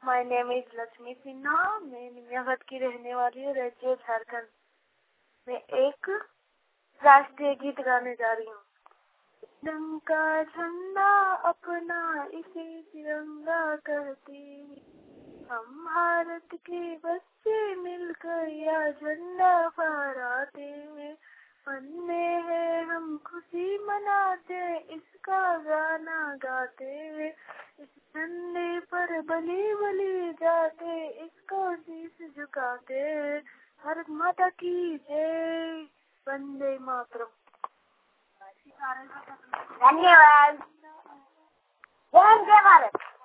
My name is Lakshmi Sinha. मैं निमियागढ़ की रहने वाली हूँ, राज्य झारखंड। मैं एक राष्ट्रीय गीत गाने जा रही हूँ। रंग का झंडा अपना इसे तिरंगा कहते हैं, हम भारत के बच्चे मिलकर यह झंडा फहराते हैं। मन में है हम खुशी मनाते, इसका गाना गाते हैं। इस झंडे पर बली बली जाते, इसको शीश झुकाते हैं। भारत माता की जय, वंदे मातरम। धन्यवाद। जय भारत।